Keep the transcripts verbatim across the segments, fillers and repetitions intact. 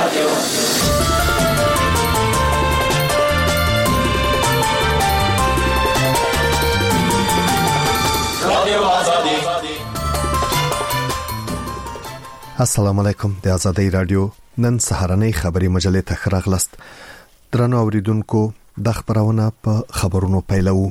رادیو رادیو آزادی. السلام علیکم. د آزادۍ رادیو نن سهارنۍ خبری مجلې ته ښه راغلاست. درنو اوریدونکو، د خبرونه په خبرونو پیلوو.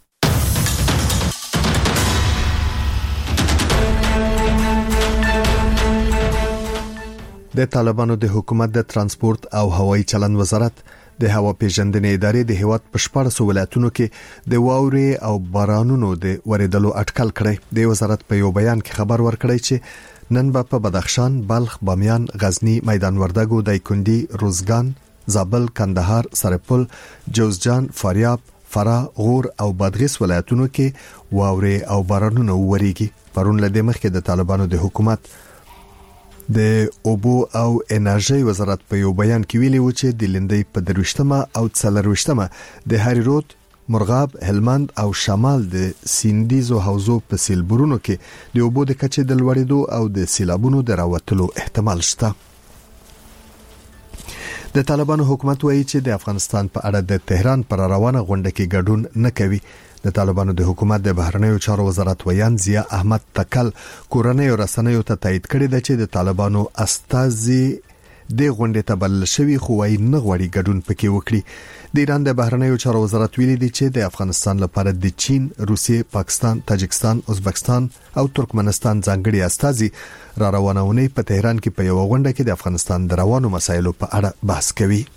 د طالبانو د حکومت د ترانسپورت او هوایي چلند وزارت د هوا پیژندنې ادارې د هیواد په شپږ ولایتونو کې د واورې او بارانونو د ورېدلو اټکل کړی. د وزارت په یو بیان کې خبر ورکړی چې نن به په بدخشان، بلخ، بامیان، غزنی، میدان وردګو، دایکنډي، روزګان، زابل، کندهار، سرپل، جوزجان، فاریاب، فراه، غور او بادغیس ولایتونو کې واورې او بارانونه وریږي. پرون له دې مخکې د طالبانو د حکومت د اوبو او انرژي وزارت په یو بیان کې ویلي و چې د لندۍ په دروشتمه او څلروشتمه د هری رود، مرغاب، هلمند او شمال د سیندیزو حوزو په سیلبورونو کې د اوبو د کچې د لوړېدو او د سیلابونو د راوتلو احتمال شته. د طالبانو حکومت وایي چې د افغانستان په اړه د تهران پر روانه غونډه کې ګډون نه کوي. د طالبانو د حکومت د بهرنیو چارو وزارت ویان ضیا احمد تکل کورنیو رسنیو ته تایید کړی دی چې د طالبانو استازي د غونډې ته بلل شوی خو وايي نه غواړي ګډون پکې وکړي. د ایران د بهرنیو چارو وزارت ویلي دی چې د افغانستان لپاره د چین، روسیې، پاکستان، تاجکستان، ازبکستان او ترکمنستان ځانګړي استازي را روانونه په تهران کې په یو غونډه کې د افغانستان د روانو مسایلو په اړه بحث کوي.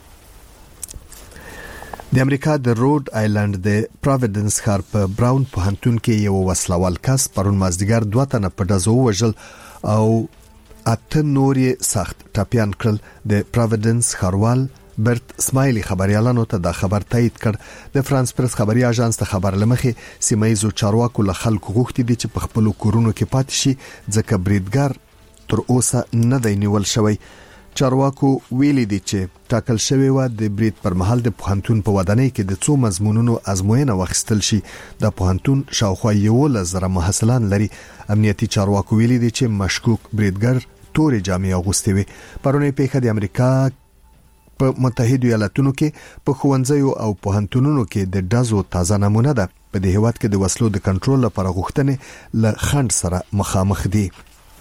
د امریکا د روډ آیلند د پروویډنس ښار په براون پوهنتون کې یو وسلوال کس پرون مازدیګر دوه تنه په ډزو وژل او اته نورې سخت ټپيان کړل. د پروویډنس ښاروال برت اسماعیلی خبريالانو ته دا خبر تایید کړ. د فرانس پریس خبري اژانس ته خبر لمخې سیمایزو چارواکو له خلکو غوښتي دي چې په خپل کورونو کې پاتې شي ځکه بریدګر تر اوسه نه دی نیول شوی. چارواکو ویلي دي چې ټاکل شوی و د برید پر مهال د پوهنتون په ودانۍ کې د څو مضمونونو ازموینه واخیستل شي. د پوهنتون شاوخوا یو لزر محصلان لري. امنیتي چارواکو ویلي دي چې مشکوک بریدګر تورې جامې اغوستې وي. پرونی پیښه د امریکا په متحده ایالاتونو کې په ښوونځیو او پوهنتونونو کې د ډزو تازه نمونه ده. په دې هیواد کې د وسلو د کنټرول لپاره غوښتنې له خنډ سره مخامخ دي.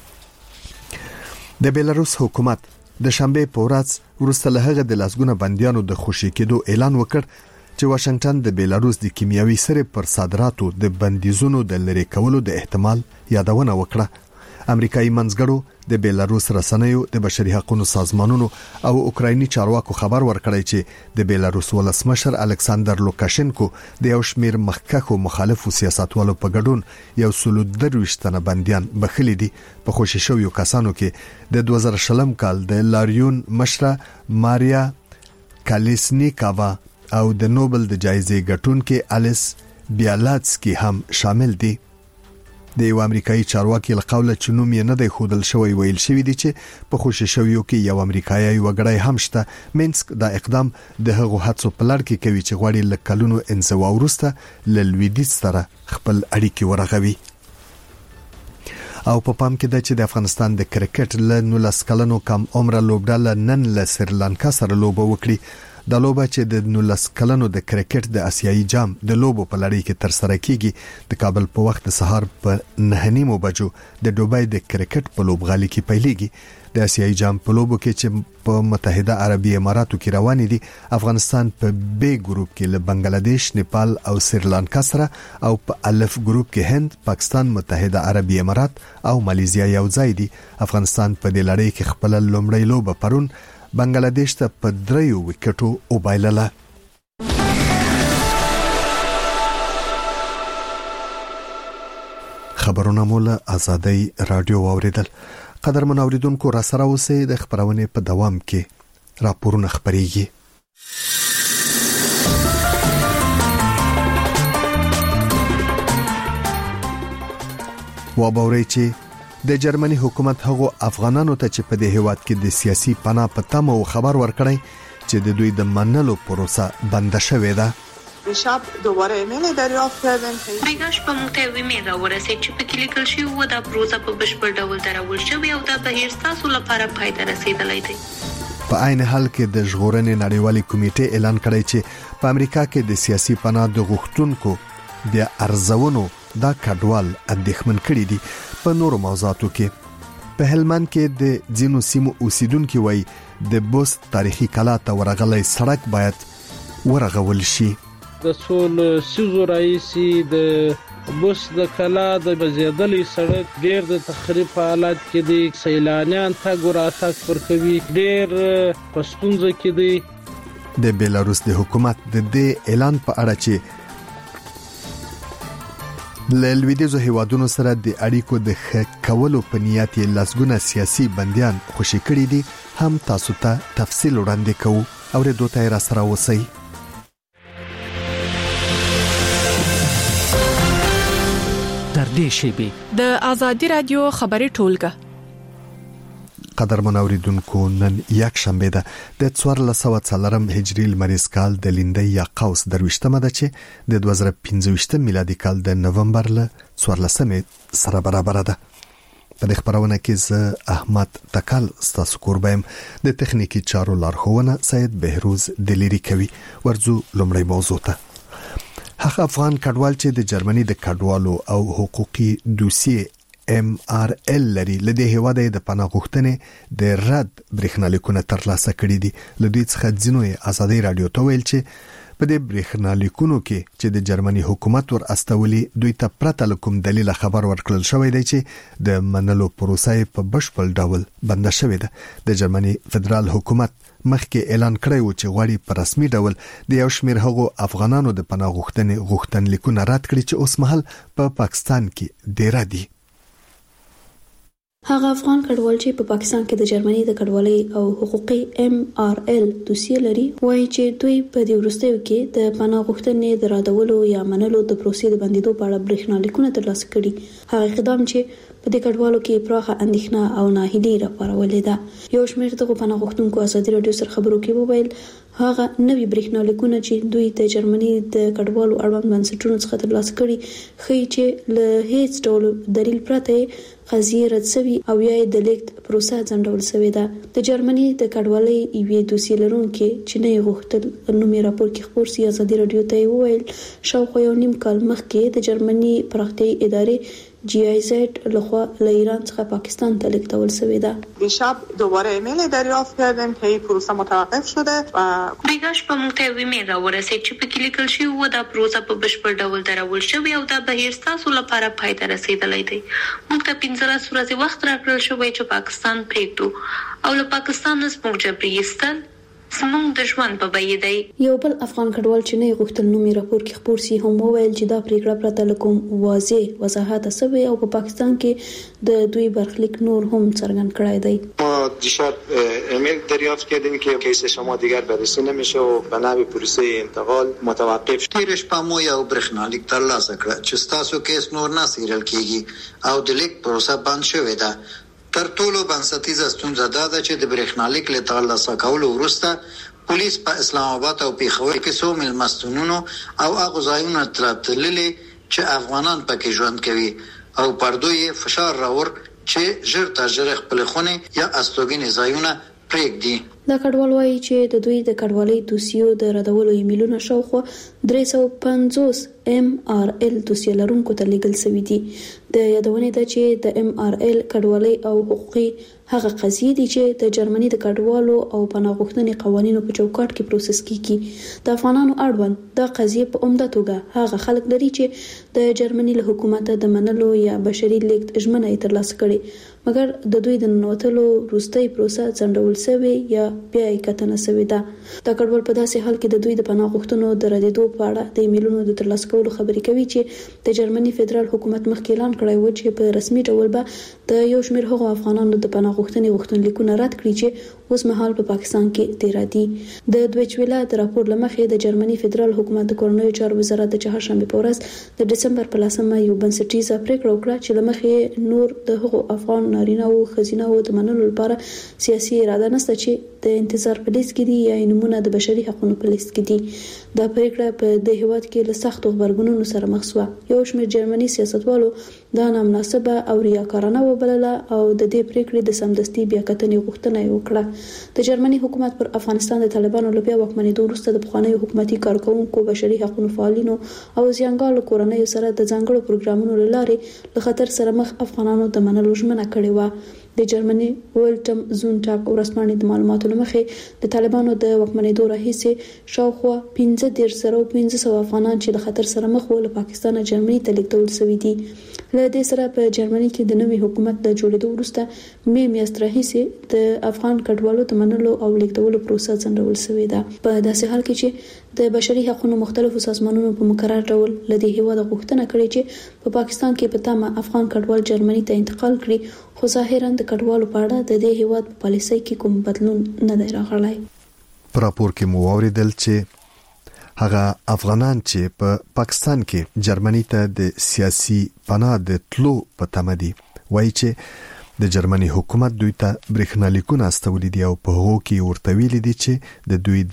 د بیلاروس حکومت د شنبه په ورځ وروسته له هغه د لاسګونه بنديانو د خوشي کېدو اعلان وکړ چې واشنگټن د بیلاروس د کیمیاوي سرې پر صادراتو د بندیزونو د لری کولو د احتمال یادونه وکړه. امریکایي منځګړو د بیلاروس رسنیو، د بشري حقوقو سازمانونو او اوکرایني چارواکو خبر ورکړی چې د بیلاروس ولسمشر الکساندر لوکاشنکو د یو شمیر مخکښو مخالفو سیاستوالو په ګډون یو سلو درویشت تنه بنديان بخښلي دي. په خوشي شویو کسانو کې د دوه زره شلم کال د لاریون مشره ماریا کالیسنیکاوا او د نوبل د جایزې ګټونکي الیس بیالاتسکی هم شامل دي. د یو امریکایي چارواکي له قوله چې نوم یې نه دی ښودل شوی ویل شوی دی چې په خوشي شویو کې یو امریکایي وګړی هم شته. مینسک دا اقدام د هغو هڅو په لړ کې کوي چې غواړي له کلونو انزوا وروسته له لویدیځ سره خپل اړیکې ورغوي. او په پام کې ده چې د افغانستان د کرکټ له نولس کلنو کم عمره لوبډله نن له سریلانکا سره لوبه وکړي. د لوبه چې د نولس کلنو د کرکټ د آسیایي جام د لوبو په لړۍ کې تر سره کیږي د کابل په وخت د سهار په نه نیمو بجو د دوبۍ د کرکټ په لوبغالي کې پیلېږي. د آسیایي جام په لوبو کې چې په متحده عربي اماراتو کې روان دي، افغانستان په بی ګروپ کې له بنگلاديش، نیپال او سریلانکا سره او په الف ګروپ کې هند، پاکستان، متحده عربي امارات او ماليزیا یو ځای دي. افغانستان په دې لړۍ کې خپل لومړی لوبه پرون بنگلاديش ته په دریو وکټو وبایلله. خبرونه مولا آزادۍ رادیو واوریدل. قدرمن اوریدونکو را سره اوسئ. د خبرونه په دوام کې راپورونه خبريږي. و باوري چې د جرمني حکومت هغو افغانانو ته چې په دې هیواد کې د سیاسي پناه په تمه خبر ورکړی چې د دوی د منلو پروسه بند شوې ده. شب دوباره ایمیل دریافت کردیم. پیداش په موږ ته ایمیل راورسید چې په کې لیکل شوی و دا پروسه په بشپړ ډول درول شوی او دا بهیر تاسو لپاره پای ته رسیدلی دی. په عین حال کې د ژغورنې نړیوالې کمیټې اعلان کړی چې په امریکا کې د سیاسي پناه د غوښتونکو د ارزونو دا کډوال اندېښمن کړي دي. په نورو موضوعاتو کې په هلمند کې د ځینو سیمو اوسیدونکو وایي د بوست تاریخي کلا ته ورغلي سړک باید ورغول شي. د سول سيزو رئیسي د بوس د کلا د بزیدلې سړک ډېر د تخریب حالات کې دي. سیلانیان تګ وراتګ پر کوي ډېر پښتونځ کې دي. د بیلاروس د حکومت د دې اعلان په اړه چې ل لویدیزو هیوادونو سره د اړیکو د ښه کولو په نیت یې لاسګونه سیاسي بنديان خوشي کړي دي هم تاسو ته تفصیل وړاندې کوو او ردو ته را سره وسی. در دې شیبه د آزادی رادیو خبري ټولګه قدر منوریدونکو نن یک شنبه ده د څوارلس سوه څلورم هجری لمریز کال د لیندۍ یا قوس درویشتمه ده چې د دوه زره پنځه میلادي کال د نومبر له څوارلسمې سره برابر ده. په دې خبرونه کې زه احمد تکل ستاسو قربایم د تخنیکی چارو لارښوونه سید بهروز دلیری کوي. ورځو لومړی موضوع ته. هغه افغان کډوال چې د جرمني د کډوالو او حقوقي دوسیه ام آر ال لري لدې هواده د پناه غوښتنې د رد برېښنالیکونه ترلاسه کړي دي. لدې څخه ځینو آزادي رادیو ته ویل چې په دې برېښنالیکونو کې چې د جرمني حکومت ور استولي دوی ته پرته کوم دلیل خبر ورکړل شوی دی چې د منلو پروسه په بشپړ ډول بند شوې ده. د جرمني فدرال حکومت مخکې اعلان کړی و چې غواړي په رسمي ډول د یو شمېر هغو افغانانو د پناه غوښتنې غوښتنلیکونه رد کړي چې اوس مهال په پا پاکستان کې ډیر دي. هغه افغان کډوال چې په پاکستان کې د جرمني د کډوالۍ او حقوقي ام آر ال دوسیه لري وایي چې دوی په دې وروستیو کې د پناه غوښتنې د رادولو یا منلو د پروسې د بندیدو په اړه برېښنالیکونه ترلاسه کړي. هغه اقدام چې په دې کډوالو کې پراخه اندېښنه او ناهیلي راپارولې ده. یو شمېر دغه پناه غوښتونکو آزادي رادیو سره خبرو کې وویل هغه نوي برېښنالیکونه چې دوی د جرمني د کډوالو اړوند بنسټونو څخه ترلاسه کړي ښیي چې له هیڅ ډول دلیل پرته قضیه رد شوی او یا د لیکت پروسه ځنډول شوې ده. د جرمني د کډوالۍ یوې دوسیې لرونکي چې نه غوښتل نومي راپور کې خبر سي آزادي رادیو ته وویل شاوخوا یو نیم کال مخکې د جرمني پراختیایي ادارې جی آی زد لخوا له ایران څخه پاکستان ته لیکتول شوې ده. دیشب دوباره ایمیل دریافت کردیم که این پروسه متوقف شده و بیگاش په موږ ته ایمیل راورسېد چې پکې لیکل شوی و دا پروسه په بشپړ ډول درول شوی او دا بهیر ستاسو لپاره پای ته رسیدلی دی. موږ ته پنځلس ورځې وخت راکړل شوی چې پاکستان پرېږدو او له پاکستان نه زموږ جبري ایستل زموږ د ژوند په بیه دی. یو بل افغان کډوال چې نه غوښتل نومي راپور کې خبر سي هم وویل چې دا پریکړه پرته له کوم واضح وضاحت سوی او په پاکستان کې د دوی برخلیک نور هم څرګند کړی دی. ما دیشب ایمیل دریافت کردیم که کیس شما دیگر بررسی نمیشه و به نحو پروسه انتقال متوقف شد. تیرش په مو یو برېښنالیک ترلاسه کړ چې تاسو کیس نور نه سیرل کیږي او د لیک پروسه بند شوې ده. تر ټولو بنسټیزه ستونزه دا ده چې د برېښنالیک له ترلاسه کولو وروسته پولیس په اسلام آباد او پیښور کې څو مېلمستونونو او هغو ځایونو ته تللي چې افغانان پکې ژوند کوي او پر دوی فشار راوړ چې ژر تر ژره خپل خونې یا استوګنې ځایونه پرېږدي. دا کډوال وایي چې د دوی د کډوالۍ دوسیو د ردولو ایمیلونه شاوخوا درې سوه پنځوس ام آر ال دوسیه لرونکو ته لیږل شوي دي. د یادونې ده چې د ام آر ال کډوالۍ او حقوقي هغه قضیې دي چې د جرمني د کډوالو او پناه غوښتنې قوانینو په چوکاټ کې پروسس کیږي. د افغانانو اړوند دا قضیې په عمده توګه هغه خلک لري چې د جرمني له حکومت د منلو یا بشري لیکت ژمنه یې ترلاسه کړي مګر د دوی د ننوتلو وروستۍ پروسه ځنډول شوې یا بیا یې کتنه شوې ده. دا کډوال په داسې حال کې د دوی د پناه غوښتنو د ردېدو په اړه د ایمیلونو د ترلاسه کولو خبرې کوي چې د جرمني فدرال حکومت مخکې اعلان کړی و چې په رسمي ډول به د یو شمېر هغو افغانانو د پناه غوښتنې غوښتنلیکونه رد کړي چې اوس مهال په پاکستان کې تیر دي. د دویچ ویلا د راپور لمخې د جرمني فدرال حکومت د کورنیو چارو وزارت د چهارشنبه په ورځ د دسمبر په لسمه یو بنسټیزه پریکړه وکړه چې لمخې نور د هغو افغان نارینه او ښځینه او د منلو لپاره سیاسي اراده نشته چې د انتظار په لیست کې دي یا نمونه د بشري حقوقو په لیست کې دي. دا پریکړه په د هیواد کې له سختو غبرګونونو سره مخ شوه. یو شمېر جرمني سیاستوالو دا نامناسبه او ریاکارانه وبلله او د دې پریکړې د سمدستي بیا کتنې غوښتنه وکړه. د جرمني حکومت پر افغانستان د طالبانو له بیا واکمنېدو وروسته د پخوانیو حکومتي کارکونکو، بشري حقوقو فعالینو او زیانګالو کورنیو سره د ځانګړو پروګرامونو لارې له خطر سره مخ افغانانو د منلو ژمنه کړې و. د جرمني ولټم زونټاګ ورځپاڼې د معلوماتو لمخې د طالبانو د واکمنېدو راهیسې شاوخوا پنځه دېرش زره او پنځه سوه افغانان چې له خطر سره مخ وو له پاکستان جرمني ته لیږدول شوي دي. له دې سره په جرمني کې د نوي حکومت د جوړېدو وروسته مې میاشت راهیسې د افغان کډوالو د منلو او لیږدولو پروسه ځنډول شوې ده. په داسې حال کې چې د بشري حقوقو مختلفو سازمانونو په مقرر ډول له دې هیواده غوښتنه کړې چې په پاکستان کې په تمه افغان کډوال جرمني ته انتقال کړي، خو ظاهرا د کډوالو په اړه د دې هیواد په پالیسۍ کې کوم بدلون نه دی راغلی. په راپور کې مو اوریدل چې هغه افغانان چې په پا پاکستان کې جرمني ته د سیاسي پناه د تلو په تمه دي وایي چې د جرمني حکومت دوی ته برېښنالیکونه استولي دي او په هغو کې ورته ویلي دي چې د دوی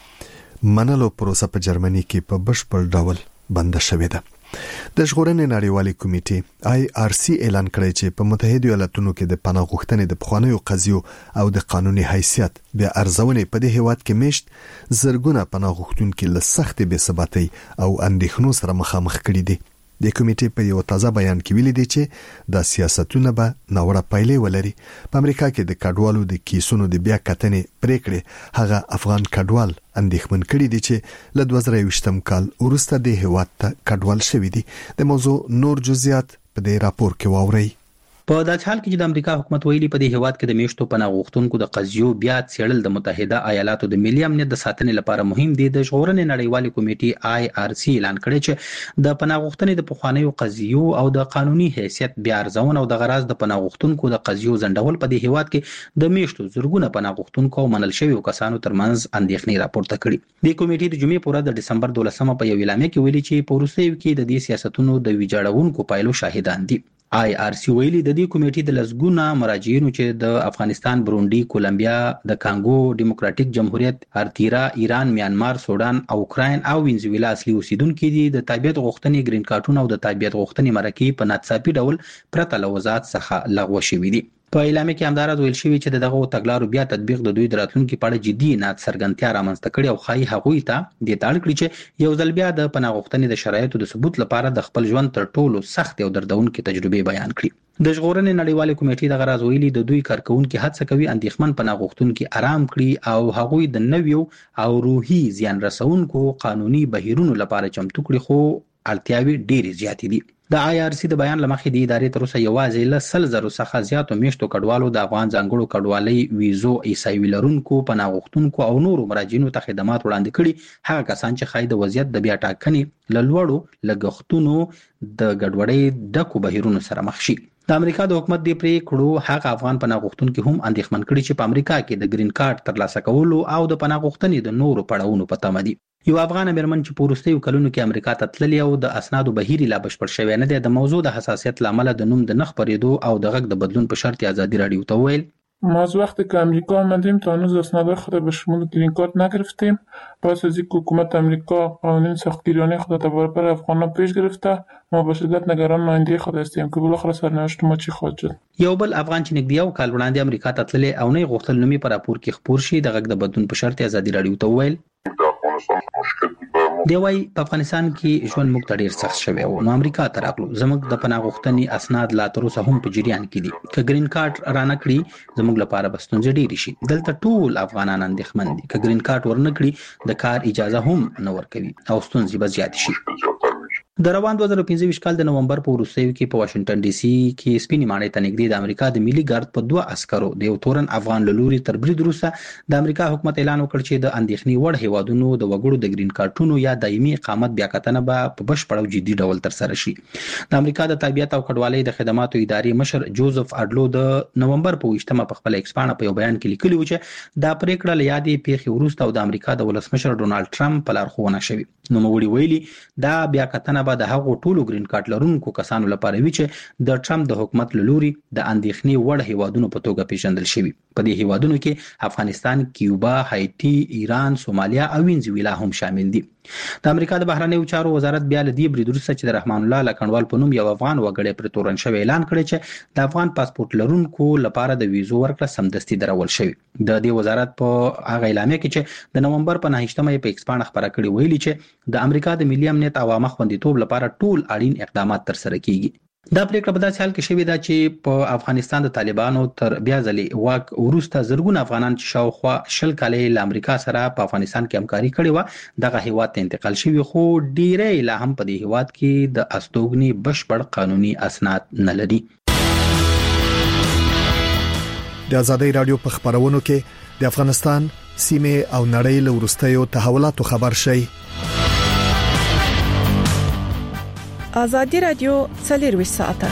د منلو پروسه په جرمني کې په بشپړ ډول بنده شوې ده. د ژغورنې نړیوالې کمیټې آی آر سی اعلان کړی چې په متحده ایالاتونو کې د پناه غوښتنې د پخوانیو قضیو او د قانوني حیثیت بیا ارزونې په دې هیواد کې میشت زرګونه پناه غوښتونکي له سخت بې ثباتۍ او اندېښنو سره مخامخ کړي دي. د کمیټې په یو تازه بیان کې ویلي دي چې د سیاستونه به ناوړه پایلې ولري. په امریکا کې د کډوالو د کیسونو د بیا کتنې پریکړې هغه افغان کډوال اندېښمن کړي دي چې له دوه زره یوویشتم کال وروسته د هیواد ته کډوال شوي دي. د موضوع نور جزئیات په دې راپور کې واورئ. په داسې حال کې چې د امریکا حکومت ویلي په دې هیواد کې د میشتو پناه غوښتونکو د قضیو بیا څېړل د متحده ایالاتو د ملي امنیت د ساتنې لپاره مهم دي. د ژغورنې نړیوالې کمیټې آی آر سی اعلان کړی چې د پناه غوښتنې د پخوانیو قضیو او د قانوني حیثیت بیا ارزونه او د غراض د پناه غوښتونکو د قضیو ځنډول په دې هیواد کې د میشتو زرګونه پناه غوښتونکو او منل شویو کسانو ترمنځ اندېښنې راپورته کړي. د کمیټې د جمعې په ورځ د ډسمبر دولسمه په یو اعلامیه کې ویلي چې په وروستیو کې د دې سیاستونو د ویجاړونکو پایلو شاهدان دي. آی آر سی ویلي د دې کمیټې د لسګونه مراجعینو چې د افغانستان، برونډي، کولمبیا، د کانګو ډیموکراټیک جمهوریت، ارتیرا، ایران، میانمار، سودان او اوکراین او وینزویلا اصلي اوسیدونکو دي د تابعیت غوښتنې ګرین کارتونه او د تابعیت غوښتنې مرکې په ناڅاپي ډول پرته له وضاحت څخه لغوه شوي دي. په اعلامیه کې همداراز ویل شوی چې دغه تګلارو بیا تطبیق د دوی د راتلونکي په اړه جدي نات څرګندتیا رامنځته کړي او ښایي هغوی ته د تاړ کړي چې یو ځل بیا د پناه غوښتنې د شرایطو د ثبوت لپاره د خپل ژوند تر ټولو سخت او دردونکې تجربې بیان کړي. د ژغورنې نړیوالې کمیټې د غراض ویلي د دوی کارکونکو هڅه کوي اندېښمن پناه غوښتونکي آرام کړي او هغوی د نویو او روحي زیان رسونکو قانوني بهیرونو لپاره چمتو کړي، خو اړتیاوې ډېرې زیاتې دي. د آی آر سی د بیان لمخې د ادارې تر اوسه یوازې له سل زرو څخه زیاتو میشتو کډوالو د افغان ځانګړو کډوالۍ ویزو ایسایوي لرونکو پناه غوښتونکو او نورو مراجعینو ته خدمات وړاندې کړي، هغه کسان چې ښایي د وضعیت د بیا ټاکنې له لوړو لګښتونو د ګډوډۍ ډکو بهیرونو سره مخ شي. د امریکا د حکومت د پریکړو هغه افغان پناه غوښتونکي هم اندېښمن کړي چې په امریکا کې د ګرین کارت ترلاسه کولو او د پناه غوښتنې د نورو پړاوونو په تمه دي. یو افغان میرمن چې په وروستیو کلونو کې امریکا ته تللې او د اسنادو بهیر لا بشپړ شوی نه دی، د موضوع د حساسیت لامل د نوم د نه خپرېدو او د غږ د بدلون په شرط آزادی رادیو ته ویل ما از وقتی که امریکا آمدیم تا هنوز اسناد خود به شمول گرین کارت نگرفتیم. پس از اینکه حکومت امریکا قوانین سختگیرانه خود را برابر افغانان پیش گرفته، ما با شدت نگران آینده خود هستیم که بالاخره سرنوشت ما چی خواهد شد. یو بل افغان چې نږدې یو کال وړاندې امریکا ته تللی او نه غوښتل نومي په راپور کې خپور شي، د غږ د بدلون په شرط آزادی رادیو ته ویل دی وايي په افغانستان کې ژوند موږ ته ډیر سخت شوی او نو امریکا ته راغلو. زموږ د پناه غوښتنې اسناد لا تر اوسه هم په جریان کې دي. که ګرین کارت رانه کړي زموږ لپاره به ستونزې ډېرې شي. دلته ټول افغانان اندېښمن دي. که ګرین کارت ورنه کړي د کار اجازه هم نه ورکوي او ستونزې به زیاتې شي. د روان دوه زره پنځه ویشت کال د نومبر په وروستیو کې په واشنگټن ډي سي کې سپینې ماڼۍ ته نږدې د امریکا د ملي ګارد په دوه عسکرو د یو تورن افغان له لوري تر برید وروسته د امریکا حکومت اعلان وکړ چې د اندېښنې وړ هیوادونو د وګړو د ګرین کارتونو یا دایمي اقامت بیاکتنه به په بشپړ او جدي ډول ترسره شي. د امریکا د تابعیت او کډوالۍ د خدماتو ادارې مشر جوزف اډلو د نومبر په ویشتمه په خپل ایکسپانه په یو بیان کې لیکلي و چې دا پریکړه له یادې پیښې وروسته او د امریکا د ولسمشر ډونالد ټرمپ په لارښوونه شوې. نوموړي ویلي دا بیاکتنه به د هغو ټولو ګرین کارت لرونکو کسانو لپاره وي چې د ټرمپ د حکومت له لوري د اندېښنې وړ هیوادونو په توګه پیژندل شوي. په دې هیوادونو کې افغانستان، کیوبا، هایټي، ایران، سومالیا او وینزویلا هم شامل دي. د امریکا د بهرنیو چارو وزارت بیا له دې برید وروسته چې د رحمان الله لکنوال په نوم یو افغان وګړی پر تورن شوی اعلان کړی چې د افغان پاسپورت لرونکو لپاره د ویزو ورکړه سمدستي درول شوی. د دې وزارت په هغه اعلامیه کې چې د نومبر په نهمه په ایکس باندې خبره کړې ویلي چې د امریکا د ملي امنیت او عامه خوندیتوب لپاره ټول اړین اقدامات تر سره کیږي. دا پریکړه په داسې حال کې شوې ده چې په افغانستان د طالبانو تر بیا ځلې واک وروسته زرګونه افغانان چې شاوخوا شل کالې له امریکا سره په افغانستان کې همکاري کړې وه دغه هیواد ته انتقال شوي، خو ډیری لا هم په دې هیواد کې د استوګنې بشپړ قانوني اسناد نه لري. د ازادۍ رادیو په خبرونو کې د افغانستان سیمه او نړۍ له وروستیو تحولاتو خبر شي. ازادي رادیو څلور ساعته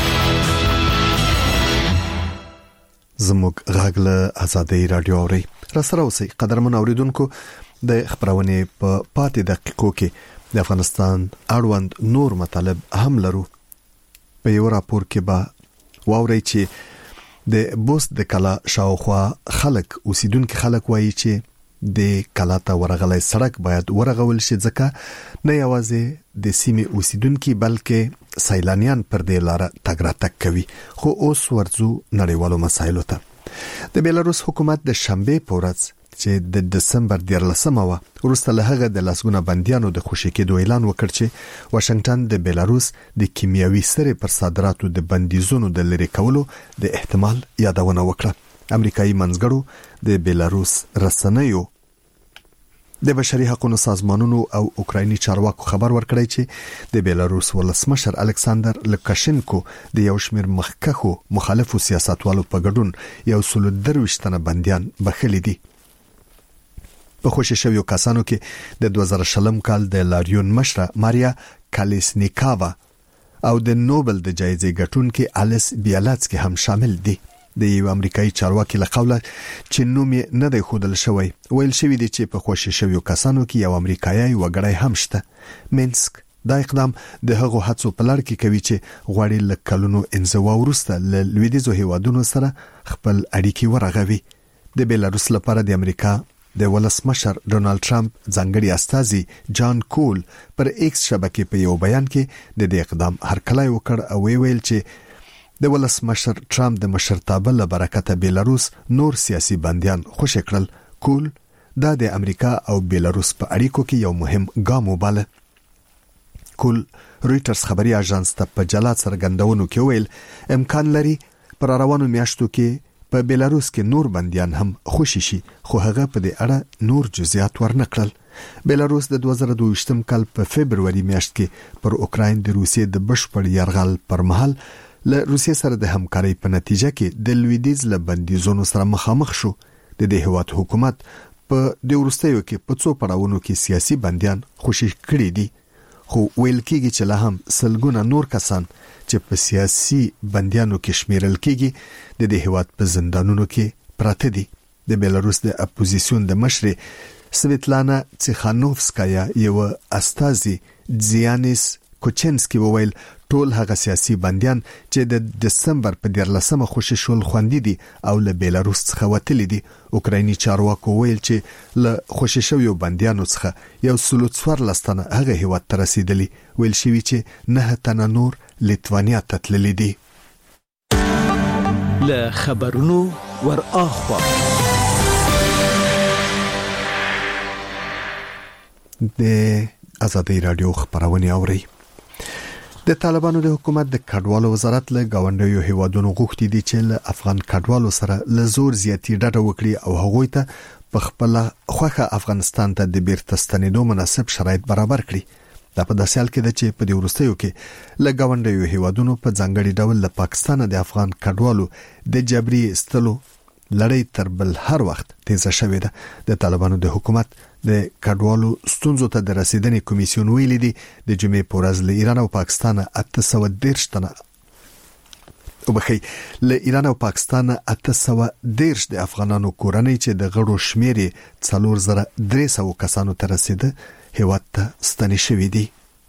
زموږ غاغله ازادۍ رادیو اوري را سره اوسئ قدرمن اوریدونکو. د خبرونه په پاتې دقیقو کې د افغانستان اړوند نور مطالب هم لرو. په یو راپور کې به واوري چې د بوست د کلا شاوخوا خلک اوسیدونکو خلک وایي چې د کلا ته ورغلې سړک باید ورغول شي ځکه نه یوازې د سیمې اوسیدونکو بلکې سیلانیان پر دې لار تګ راتګ کوي. خو اوس ورځو نړیوالو مسایلو ته. د بیلاروس حکومت د شنبه په ورځ چې د دسمبر دیارلسمه و وروسته له هغه د لاسګونه بنديانو د خوشی کېدو اعلان وکړ چې واشنگټن د بیلاروس د کیمیاوي سرې پر صادراتو د بندیزونو د لری کولو د احتمال یادونه وکړه. امریکایي منځګړو د بیلاروس رسنیو د بشري حقوقو سازمانونو او اوکرایني چارواکو خبر ورکړی چې د بیلاروس ولسمشر الکساندر لوکاشنکو د یو شمېر مخکخو مخالفو سیاستوالو په ګډون یو سل درويشتنه بنديان بخښلي دي. په خوشی شویو کسانو کې د دوه زره شلم کال د لاریون مشره ماریا کالیسنیکاوا او د نوبل د جایزې ګټونکي الیس بیالاتسکی هم شامل دي. د یو امریکایي چارواکي له قوله چې نوم یې نه دی ښودل شوی ویل شوی دی چې په خوشی شویو کسانو کې یو امریکایي وګړی هم شته. مینسک دا اقدام د هغو هڅو په لړ کې کوي چې غواړي له کلونو انزوا وروسته له لویدیځو هیوادونو سره خپل اړیکې ورغوي. د بیلاروس لپاره د امریکا د ولسمشر ډونالد ټرمپ ځانګړي استازي جان کول پر ایکس شبکې په یو بیان کې د دې اقدام هرکلی وکړ او ویل چې د ولسمشر ټرمپ د مشرتابه له برکته بیلاروس نور سیاسي بنديان خوشی کړل. کول دا د امریکا او بیلاروس په اړیکو کې یو مهم ګام وباله. کول رويټرز خبري اژانس ته په جلا څرګندونو کې ویل امکان لري پر روانو میاشتو کې په بیلاروس کې نور بنديان هم خوشی شي، خو هغه په دې اړه نور جزئیات ورنکړل. بیلاروس د دوه زره دوه کال په فبرवरी میاشت کې پر اوکراین د روسیې د بشپړ یرغل پر مهال له روسیې سره د همکارۍ په نتیجه کې د لویدیځ له بندیزونو سره مخامخ شو. د دې هیواد حکومت په د ورستیو کې په څو پړاوونو کې سیاسي بنديان خوشی کړي دي، خو ویل کېږي چې لا هم سلګونه نور کسان چې په سیاسي بنديانو کې شمیرل کېږي د دې هیواد په زندانونو کې پراته دي. د بیلاروس د اپوزیسیون د مشر سویتلانا تیخانوفسکایا یو استازي زیانیس کوچنسکی وویل ټول هغه سیاسي بنديان چې د دسمبر په دیارلسمه خوشی شول خوندې دي او له بیلاروس څخه وتلي دي. اوکرایني چارواکو ویل چې له خوشی شویو بنديانو څخه یو سل څوارلس تنه هغه هیواد ته رسیدلي. ویل شوی چې نه تنه نور لیتوانیا ته تللي دي. له خبرونو ور اخوا د ازادۍ رادیو خبرونه اوري. د طالبانو د حکومت د کډوالو وزارت له گاونډیو هیوادونو غوښتي دي چې له افغان کډوالو سره له زور زیاتی ډډه وکړي او هغوی ته په خپل خوخه افغانستان ته د بیرته ستنېدو مناسب شرایط برابر کړي. دا په داسې حال کې ده چې په دې وروستیو کې له گاونډیو هیوادونو په ځانګړي ډول له پاکستان د افغان کډوالو د جبري استلو لړۍ تر بل هر وخت تیزه شوې ده. د طالبانو د حکومت د کډوالو ستونزو ته د رسیدنې کمیسیون ویلي دي د جمعې په ورځ له ایران او پاکستان اته سوه دېرش تنه او بخي له ایران او پاکستان اته سوه دېرش د افغانانو کورنۍ چې د غړو شمیرې څلور زره درې سوه کسانو ته رسیده هیواد ته ستنې شوې دي.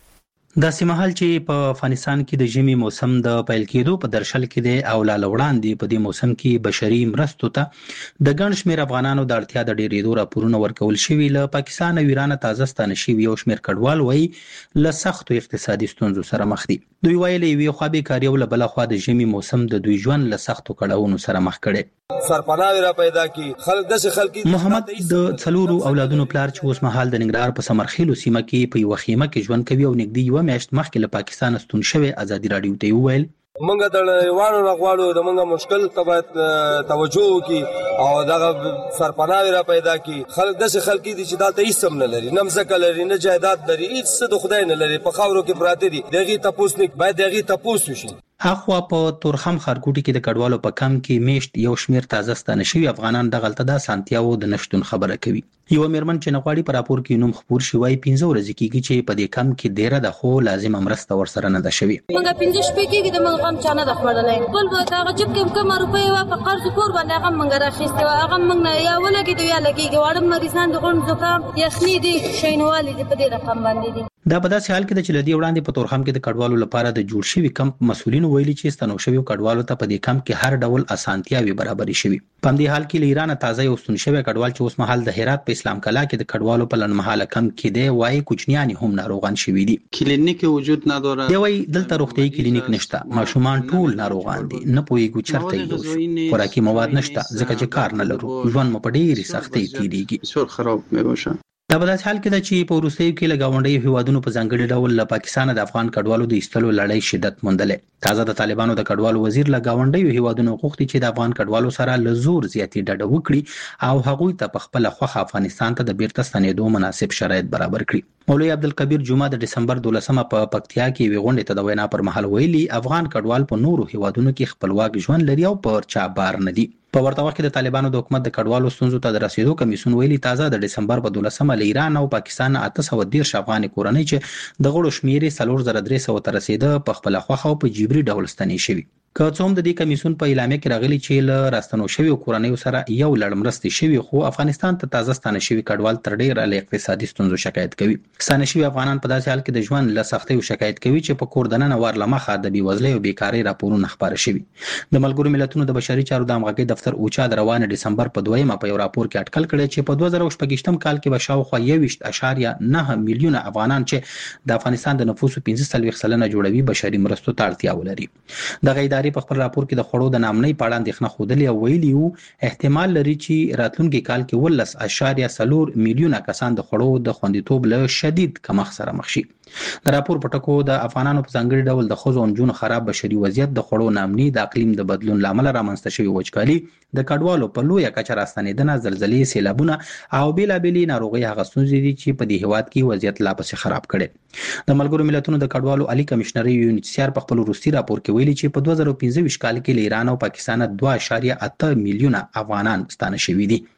د سیمهال چې په افغانستان کې د ژمي موسم د پیل کېدو په درشل کې دی او لا وړاندې په دې موسم کې بشري مرستو ته د ګڼ شمېر افغانانو د اړتیا د ډېرېدو راپورونه ورکول شوي. له پاکستان او ایران تازه ستانه شوي یو شمېر کډوال وایي له سختو اقتصادي ستونزو سره مخ دي. دوی وایي له یوې خوا بېکاري او له بله خوا د ژمي موسم د دوی ژوند له سختو کړاوونو سره مخ کړی. سرپناه را پیدا کی خلک داسې خلک محمد د څلورو اولادونو پلار چې اوس مهال د ننګرهار په سمرخیلو سیمه کې په یوه خیمه کې ژوند کوي او نږدې یوه میاشت مخکې له پاکستان ستون شوی ازادي راډیو ته وویل منګه د وانو غواړو د منګه مشکل ته باید توجه وکړي او دغه سرپناه را پیدا کی خلک داسې خلک دي چې دا ته هیڅ هم نه لري، نه مځکه لري، نه جایداد لري، هیڅ د خدای نه لري، په خاورو کې پراته دي. دغه تاسو نه باید دغه تاسو وشي. اخوا په تورخم خارکوټي کې د کډوالو په کم کې میشت یو شمیر تازه ستانه شوي افغانان دغلته د سانتیاو د نشټون خبره کوي. یو میرمن چې نغواړي په راپور کې نوم خبر شي وای پنځه ورځې کېږي چې په دې کم کې ډیره د خو لازم مرسته ورسره نه ده شوی. موږ پنځه شپې کېږي د موږ هم چانه د خړلې بل به دا جب کې کوم روپۍ وا په قرض کور باندې هغه موږ راخېسته وا هغه موږ نه یا ولګي دی یا لګي غواړم مریضان د غون زکام یخني دي شینوالي دي په دې رقم باندې دي. دا په داسې حال کې د چې لدی وړاندې په تورخم کې د کډوالو لپاره د جوړ شوی کمپ مسولینو ویلي چې ستنو شوی کډوالو ته په دې کمپ کې هر ډول اسانتیاوي برابرې شوي. په دې حال کې له ایران تازه یو ستون شوی کډوال چې اوس مهال د هرات په اسلام کلا کې د کډوالو په لنمحاله کمپ کې دی وایي کوچنیان هم ناروغان شوي دي. کلینیک وجود نداره. دی وایي دلته روغتيایي کلینیک نشته، ماشومان ټول ناروغان دي، نه پوهیږو چرته یو خوراکي مواد نشته ځکه چې کار نه لرو، ژوند مو په ډېرې سختۍ تېرېږي. څور خراب مې وشه. دا په داسې حال کې ده چې په وروستیو کې له ګاونډیو هیوادونو په ځانګړي ډول له پاکستانه د افغان کډوالو د ایستلو لړۍ شدت موندلې. تازه د طالبانو د کډوالو وزیر له ګاونډیو هیوادونو غوښتي چې د افغان کډوالو سره له زور زیاتې ډډه وکړي او هغوی ته په خپله خوښه افغانستان ته د بیرته ستنېدو مناسب شرایط برابر کړي. مولوي عبدالکبیر جمعه د دسمبر دولسمه په پکتیا کې یوې غونډې ته د وینا پر مهال ویلي افغان کډوال په نورو هیوادونو کې خپلواک ژوند لري او پر چا بار نه دي. په ورته وخت کې د طالبانو د حکومت د کډوالو ستونزو ته د رسیدو کمیسیون ویلي تازه د دسمبر په دولسمه له ایران او پاکستان اته سوه دېرش افغاني کورنۍ چې د غړو شمېر یې څلور زره درې سوه ته رسېده په خپله خوښه او په جبري ډول ستنې شوي. که څه هم د دې کمیسیون په اعلامیه کې راغلي چې له راستنو شویو کورنیو سره یو لړ مرستې شوي خو افغانستان ته تازه ستانه شوي کډوال تر ډېره له اقتصادي ستونزو شکایت کوي. ستانه شوي افغانان په داسې حال کې د ژوند له سختیو شکایت کوي چې په کور دننه ور له مخه د بېوزلۍ او بېکارۍ راپورونه خپاره شوي. د ملګرو ملتونو د بشري چارو د همغږۍ دفتر اوچا د روان دسمبر په دویمه په یو راپور کې اټکل کړی چې په دوه زره شپږ کال کې به شاوخوا یوویشت اعشاریه نه میلیونه افغانان چې د افغانستان د نفوسو پنځه څلوېښت سلنه جوړوي بشري مرستو ته اړتیا ولري. دغه ادارې په خپل راپور کې د خوړو د نامنۍ په اړه اندېښنه ښودلې او ویلي وو احتمال لري چې راتلونکي کال کې اوولس اعشاریه څلور میلیونه کسان د خوړو د خوندیتوب له شدید کمښت سره مخ شي. د راپور په ټکو د افغانانو په ځانګړي ډول د ښځو او نجونو خراب بشري وضعیت، د خوړو نامني، د اقلیم د بدلون له امله رامنځته شوي وچکالي، د کډوالو په لویه کچه راستنېدنه، زلزلې، سیلابونه او بېلابېلې ناروغۍ هغه ستونزې دي چې په دې هېواد کې وضعیت لا پسې خراب کړی. د ملګرو ملتونو د کډوالو عالي کمشنر یونیسیار په خپل وروستي راپور کې ویلي چې په دوه زره پنځه ویشت کال کې له ایران او پاکستان دوه اعشاریه اته میلیونه افغانان ستانه شوي دي.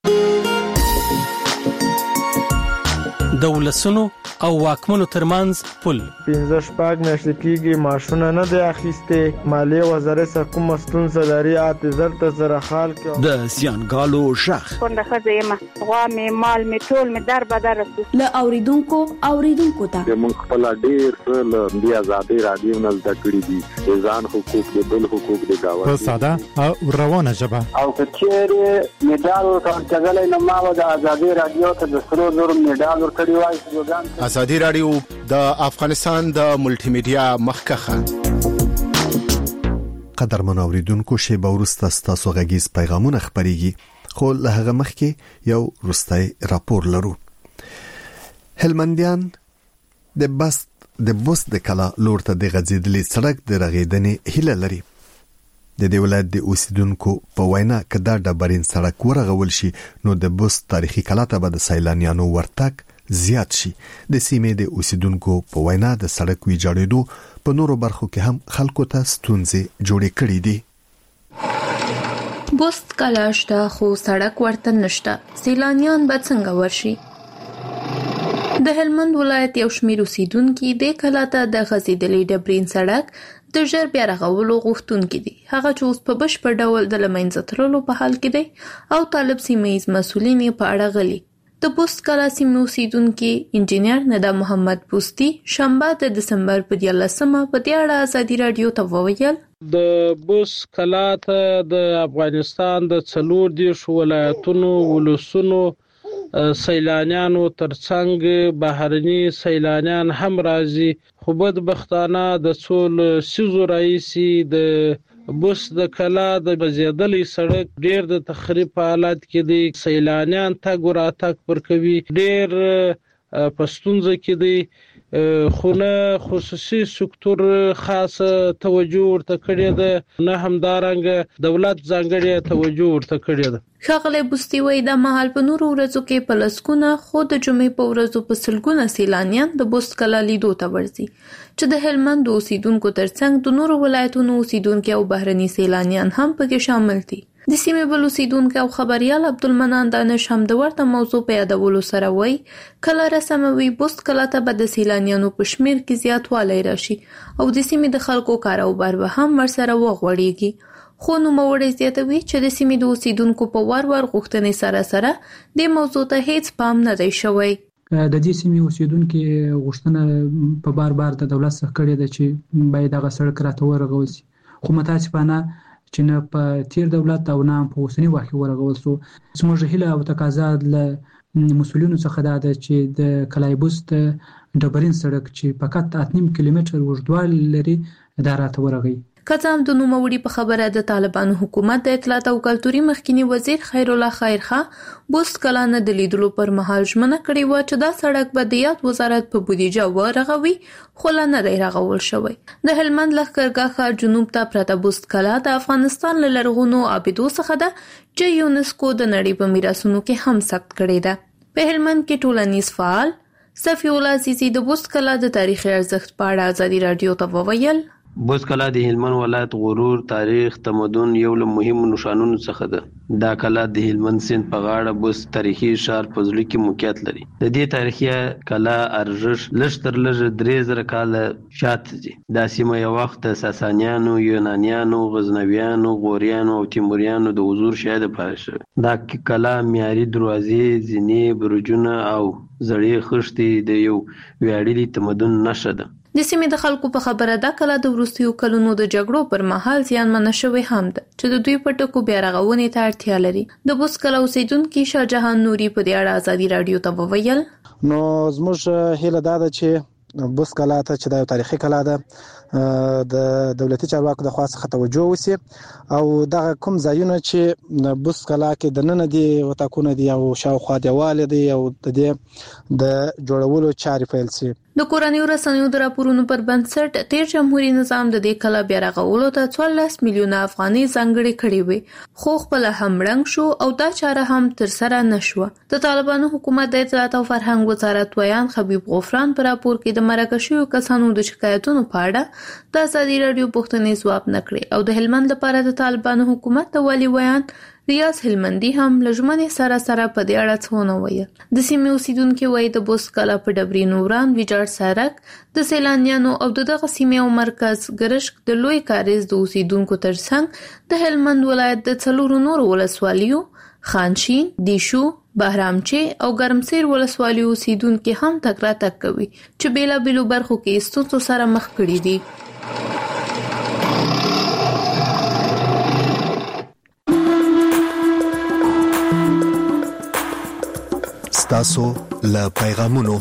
د ولسونو او واکمنو ترمنځ پل پنځه شپږ میاشتې کېږي معاشونه نه دی اخیستې، مالیې وزارت څخه کومه ستونزه لري اته زر ته زره خال کې د زیانګالو شخ کونډه ښځه یم، غوا مې مال مې ټول مې در بدر رسو. له اوریدونکو اوریدونکو ته موږ خپل ډېر څه له دې ازادۍ راډیو نه زده کړي دي، د ځان حقوق د بل حقوق د گاونډي په ساده او روانه ژبه. او که چېرې مډال ورکړل نو ما به د ازادۍ راډیو ته د سرو زرو مډال ورکړی وای. ازادي راډیو د افغانستان د ملټي میډیا مخکخه. قدرمن اوریدونکو شیبه وروسته ستاسو غږیز پیغامونه خپرېږي، خو له هغه مخکې یو وروستی راپور لرو. هلمندیان د بست د بوست د کلا لور ته د غځېدلې سړک د رغېدنې هیله لري. د دې ولایت د اوسیدونکو په وینا که دا ډبرین سړک ورغول شي نو د بوست تاریخي کلا ته به د سیلانیانو ورتګ زیات شي. د سیمې د اوسیدونکو په وینا د سړک ویجاړېدو په نورو برخو کې هم خلکو ته ستونزې جوړې کړې دي. بوست کلا شته خو سړک ورته نشته، سیلانیان به څنګه ورشي؟ د هلمند ولایت یو شمېر اوسیدونکي دې کلا ته د غځېدلې ډبرین سړک د ژر بیا رغولو غوښتونکي دي، هغه چې اوس په بشپړ ډول د له منځه تللو په حال کې دی او طالب سیمه ییز مسؤلین یې په اړه غلي. د بوست کلا سیمې اوسیدونکي انجینر ندا محمد پوستی شنبه د دسمبر په دیارلسمه په دې اړه ازادي رادیو ته وویل. د بوست کلا ته د افغانستان د څلور دیرش ولایتونو ولسونو سیلانیانو ترڅنګ بهرني سیلانیان هم راځي، خو بدبختانه د څو لسیزو راهیسې د بوست د کلا د بزیدلې سړک ډیر د تخریب په حالت کې دی. سیلانیان تګ وراتګ پر کوي، ډیر پښتونځ کې دی، خو نه خصوصي سکتور خاص توجه ورته کړی ده، نه همدارنګه دولت ځانګړی توجه ورته کړی ده. ښاغلی بوستی وایي دا مهال په نورو ورځو کې په لسګونه، خو د جمعې په ورځو په سلګونه سیلانیان د بوست کلا لیدو ته ورځي، چې د هلمند د اوسیدونکو ترڅنګ د نورو ولایتونو اوسیدونکي او بهرني سیلانیان هم پکې شامل دي. د سیمې بل اوسیدونکی او خبریال عبدالمنان دانش هم د ورته موضوع په یادولو سره وایي کله رسموي بوست کلا ته به د سیلانیانو په شمیر کې زیاتوالی راشي او د سیمې د خلکو کاروبار به هم ورسره وغوړېږي. خو نوموړی زیاتوي چې د سیمې د اوسیدونکو په وار وار غوښتنې سره سره د موضوع ته هیڅ پام نه دی شوی. د دې سیمې اوسیدونکو غوښتنه په بار بار د دولت څخه کړې ده چې باید هغه سړک راته ورغول شي، خو متاسفانه چې نه په تیر دولت او نه په اوسنی وخت کې ورغول شو. زموږ هیله او تقاضا له مسؤلینو څخه دا ده چې د کلای بوست ډبرین سړک چې فقط اته نیم کیلومتر اوږدوالی لري دا راته ورغی. که څه هم د نوموړي په خبره د طالبانو حکومت د اطلاعات او کلتوري مخکینی وزیر خیر الله خیرخوا بوست کلا نه د لیدلو پر مهال ژمنه کړې وه چې دا سړک به د یاد وزارت په بودیجه ورغوي، خو لا نه دی رغول شوی. د هلمند لښکرګاه ښار جنوب ته پرته بوست کلا د افغانستان له لرغونو عابدو څخه ده چې یونسکو د نړۍ په میراثونو کې هم ثبت کړې ده. په هلمند کې ټولنیز فعال صفی الله عزیزي د بوست کلا د تاریخي ارزښت په اړه ازادي رادیو ته وویل. بوست کلا د هلمند ولایت غرور، تاریخ، تمدن یو له مهمو نښانونو څخه ده. دا کلا د هلمند سیند په غاړه بوست تاریخي ښار په زړه کې موقعیت لري. د دې تاریخي کلا ارزښت لږ تر لږه درې زره کاله شاته دي. دا سیمه یو وخت د ساسانیانو، یونانیانو، غزنویانو، غوریانو او تیموریانو د حضور شاهده پاتې شوې. دا کلا معیاري دروازې، زینې، برجونه او زړې خښتې د یو ویاړلي تمدن نښه ده. د سیمې د خلکو په خبره دا کلا د وروستیو کلونو د جګړو پر مهال زیانمنه شوې هم ده چې د دوی په ټکو بیا رغونې ته اړتیا لري. د بوست کلا اوسیدونکي شاه جهان نوري په دې اړه ازادي رادیو ته وویل. نو زموږ هیله دا ده چې بوست کلا ته چې دا یو تاریخي کلا ده د دولتي چارواکو د خوا څخه توجه وشي او دغه کوم ځایونه چې بوست کلا کې د نن دي وتاکونه دي او شاوخوا دیواله دي او د دې د جوړولو چارې پیل شي. د کورنیو رسنیو د راپورونو پر بنسټ تیر جمهوریت نظام د دې کلا بیا رغولو ته څوارلس میلیونه افغانۍ ځانګړې کړې وې، خو خپل هم رنګ شو او دا چاره هم تر سره نشوه. د طالبانو حکومت د اطلاعات او فرهنګ وزارت ویان خبیب غفران پر راپور کې د مرکه شویو کسانو د شکایتونو په اړه د ازادي رادیو پوښتنې ځواب نه کړې او د هلمند لپاره د طالبانو حکومت د والي ویان ریاض هلمندي هم لژمنې سره سره په دې اړه څه ونه ویل. د سیمې اوسیدونکي وایي د بوست کلا په ډبرین وران ویجاړ سړک د سیلانیانو او دغه سیمې او مرکز ګرشک د لوی کاریز د اوسیدونکو ترڅنګ د هلمند ولایت د څلورو نورو ولسوالیو خانشین، دیشو، بهرامچه او ګرمسیر ولسوالیو اوسیدونکي هم تګ راتګ کوي چې بیلابیلو برخو کې ستونزو سره مخ کړي دي. تاسو له پیغامونو.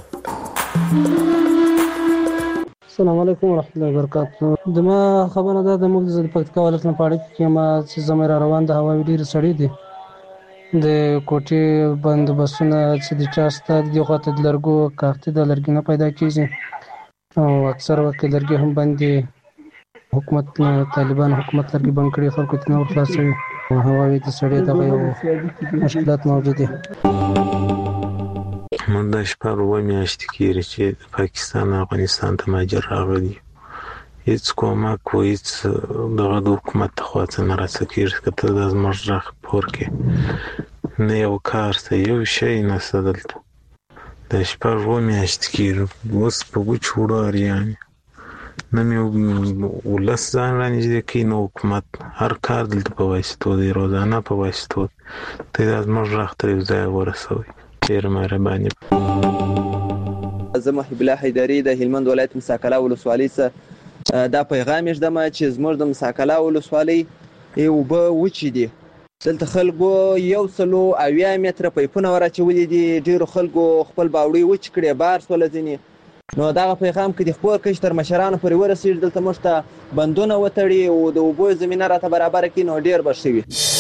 السلام علیکم ورحمۃ اللہ وبرکاتہ. دما خبره ده د موږ د پکتیکا ولایت نه پاړې کې ما چې زموږ روان د هوا ډیر سړی دي د کوټي بندوبستونه چې د چاسته د غوته د لرګو کارت د لرګي نه پیدا کیږي او اکثر وخت لرګي هم باندې حکومت طالبان حکومت لرګي بند کړي خلکو ته نور خلاصوي او هوا د سړی دغه مشکلات موجود دي. موږ د شپږ اوه میاشتې کېږي چې د پاکستان افغانستان ته مهاجر راغلي، هیڅ کومک و هیڅ دغه د حکومت ته خوا څه نه راڅه کېږي که ته د زموږ غږ پور کې نه یو کار شته یو شی نشته دلته. د شپږ اوه میاشتې کېږي اوس په وچ وړو اریان نه مې ولس ځان رانږدې کوي نه حکومت. هر کار دلته په واسطو دی، روزانه په واسطو ته دا زموږ غږ تر یو ځایه ورسوي. ډېر مهرباني. زه محب الله حیدري د هلمند ولایت مساکله ولسوالۍ څخه دا پیغام ږدم چې زموږ د مساکله ولسوالۍ اوبه وچې دي. دلته خلکو یو سلو اویا متره پیپونه ورچولي دي. ډېرو خلکو خپل باوړۍ وچ کړې، بار سوله ځینې. نو دغه پیغام که د خپور کش تر مشرانو پورې ورسېږي، دلته موږ ته بندونه وتړي او د اوبو زمینه راته برابره کړي، نو ډېر به ښه وي.